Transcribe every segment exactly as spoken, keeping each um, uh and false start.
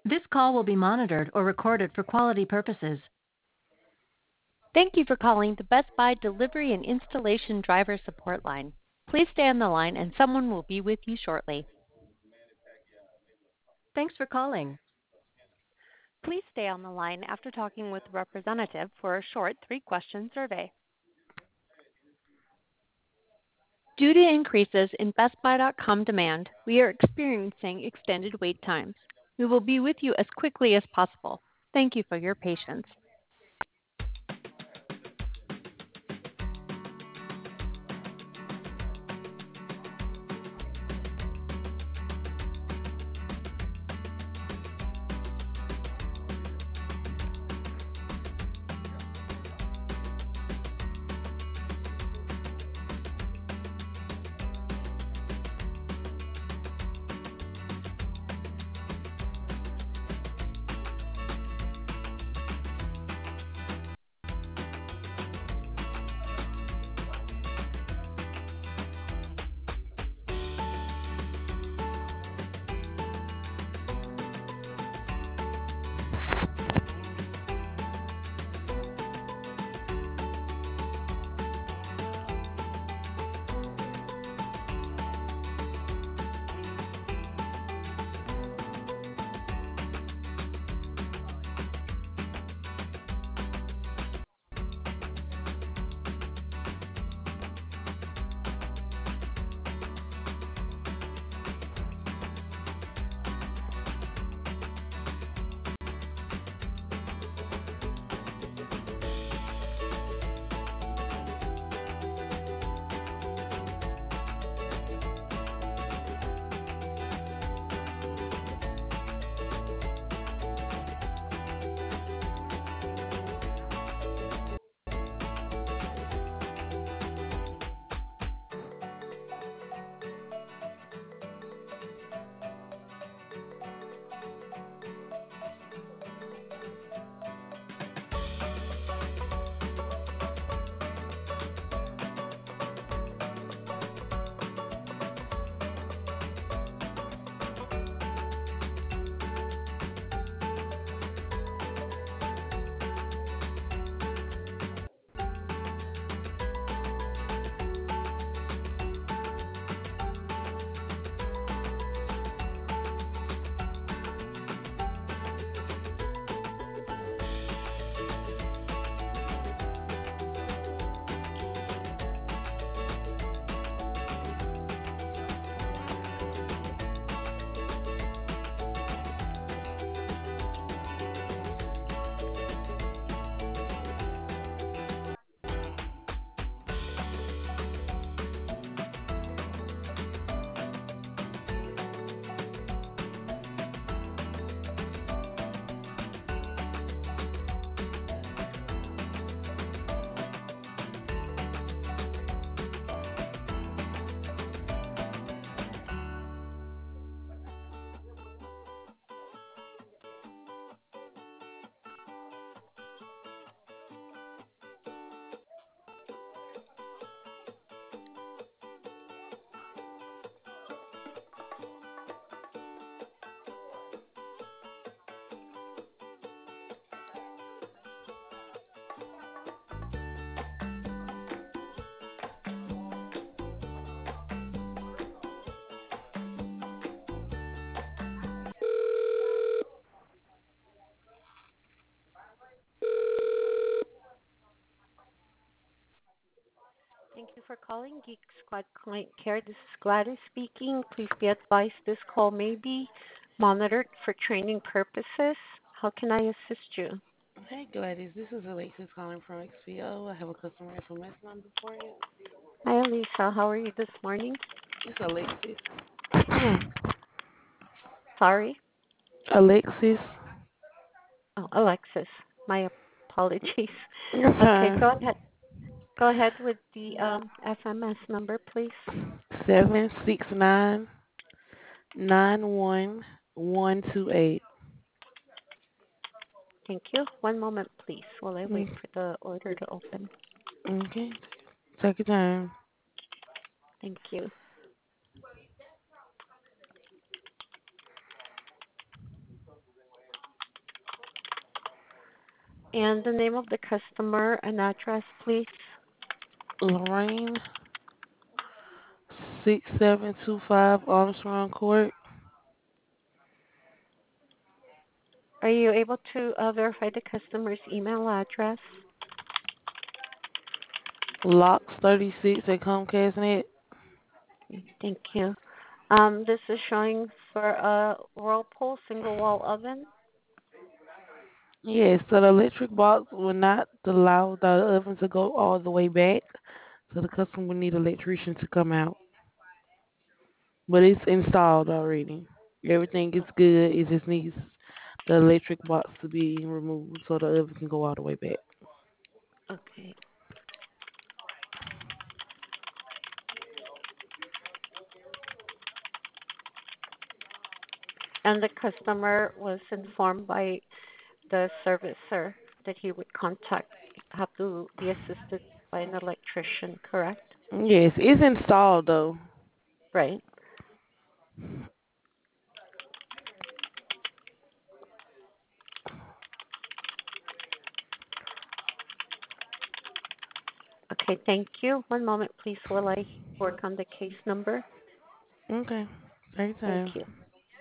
This call will be monitored or recorded for quality purposes. Thank you for calling the Best Buy Delivery and Installation Driver Support Line. Please stay on the line and someone will be with you shortly. Thanks for calling. Please stay on the line after talking with a representative for a short three-question survey. Due to increases in Best Buy dot com demand, we are experiencing extended wait times. We will be with you as quickly as possible. Thank you for your patience. Thank you for calling Geek Squad Client Care. This is Gladys speaking. Please be advised this call may be monitored for training purposes. How can I assist you? Hey Gladys, this is Alexis calling from X P O. I have a customer information number for you. Hi, Elisa. How are you this morning? It's Alexis. Sorry. Alexis. Oh, Alexis. My apologies. You're Okay, go fine. ahead. Go ahead with the um, F M S number, please. Seven six nine nine one one two eight. Thank you. One moment, please, while I wait Mm, for the order to open. Okay. Take your time. Thank you. And the name of the customer and address, please. Lorraine, six seven two five Armstrong Court. Are you able to uh, verify the customer's email address? Locks thirty-six at Comcast Net. Okay, thank you. Um, this is showing for a Whirlpool single wall oven. Yes, so the electric box will not allow the oven to go all the way back, so the customer will need an electrician to come out. But it's installed already. Everything is good. It just needs the electric box to be removed so the oven can go all the way back. Okay. And the customer was informed by the servicer that he would contact, have to be assisted by an electrician, correct? Yes, it's installed though. Right. Okay, thank you. One moment, please, while I work on the case number. Okay, take your Thank time. you.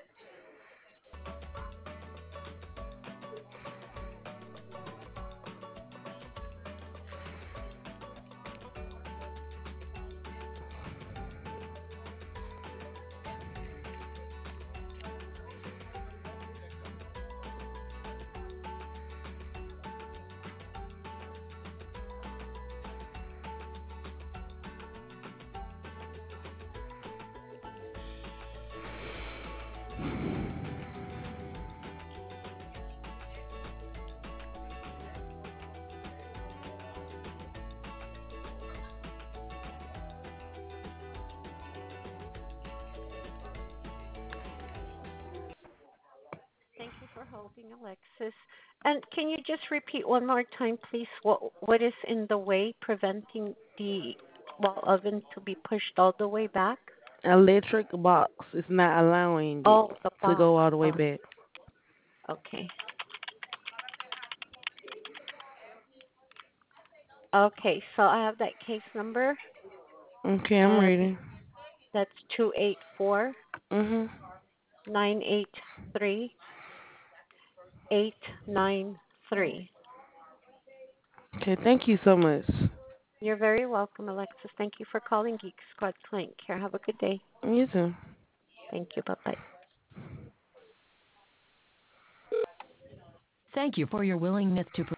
Thank you for holding, Alexis. And can you just repeat one more time, please, what what is in the way preventing the wall oven to be pushed all the way back? Electric box is not allowing it Oh, the to box. go all the way Oh, back. okay. Okay, so I have that case number, Okay, I'm and ready. that's two eight four Mhm. nine eight three eight nine three. Okay, thank you so much. You're very welcome, Alexis. Thank you for calling Geek Squad Clinic Care. Have a good day. You too. Thank you. Bye bye. Thank you for your willingness to